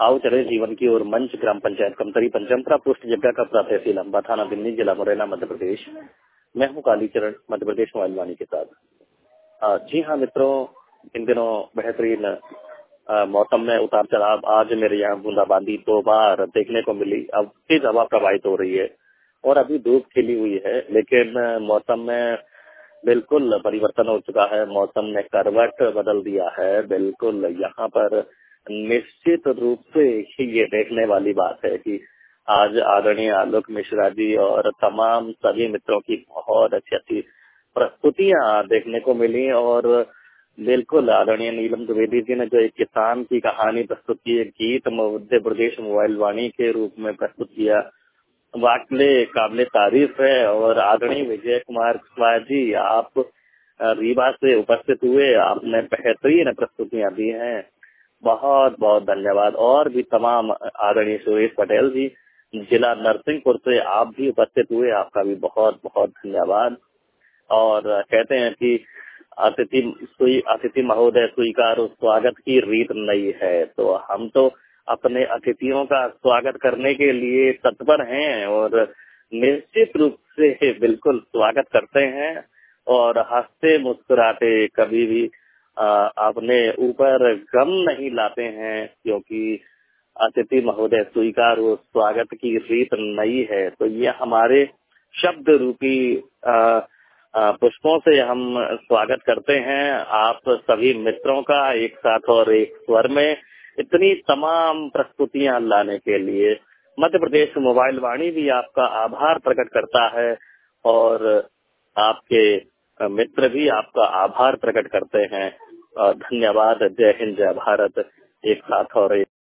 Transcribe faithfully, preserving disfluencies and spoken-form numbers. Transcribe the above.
आओ चले जीवन की ओर मंच ग्राम पंचायत कमतरी पंचमपुरा पोस्ट जग्गा का तहसील अम्बा थाना दिमनी जिला मुरैना मध्य प्रदेश। मैं हूँ कालीचरण मध्य प्रदेश मोबाइल वाणी के साथ। आ, जी हाँ मित्रों, इन दिनों बेहतरीन मौसम में उतार चढ़ाव। आज मेरे यहाँ बूंदाबांदी दो बार देखने को मिली। अब तेज हवा प्रवाहित हो रही है और अभी धूप खिली हुई है, लेकिन मौसम में बिल्कुल परिवर्तन हो चुका है। मौसम ने करवट बदल दिया है। बिल्कुल यहाँ पर निश्चित रूप से ये देखने वाली बात है कि आज आदरणीय आलोक मिश्रा जी और तमाम सभी मित्रों की बहुत अच्छी अच्छी प्रस्तुतियां देखने को मिली। और बिल्कुल आदरणीय नीलम द्विवेदी जी ने जो एक किसान की कहानी प्रस्तुत की, एक गीत मध्य प्रदेश मोबाइल वाणी के रूप में प्रस्तुत किया, वाकई काबिले तारीफ है। और आदरणीय विजय कुमार कुशवाहा जी, आप रीवा से उपस्थित हुए, आपने बेहतरीन प्रस्तुतियां दी हैं, बहुत बहुत धन्यवाद। और भी तमाम आदरणीय सुरेश पटेल जी जिला नरसिंहपुर से, आप भी उपस्थित हुए, आपका भी बहुत बहुत धन्यवाद। और कहते हैं कि अतिथि सुई अतिथि महोदय स्वीकार स्वागत की रीत नहीं है, तो हम तो अपने अतिथियों का स्वागत करने के लिए तत्पर हैं और निश्चित रूप से बिल्कुल स्वागत करते हैं और हंसते मुस्कुराते कभी भी अपने ऊपर गम नहीं लाते हैं, क्योंकि अतिथि महोदय स्वीकार स्वागत की रीत नहीं है। तो ये हमारे शब्द रूपी आ, पुष्पों से हम स्वागत करते हैं आप सभी मित्रों का एक साथ और एक स्वर में इतनी तमाम प्रस्तुतियां लाने के लिए। मध्य प्रदेश मोबाइल वाणी भी आपका आभार प्रकट करता है और आपके मित्र भी आपका आभार प्रकट करते हैं। धन्यवाद। जय हिंद, जय भारत। एक साथ और एक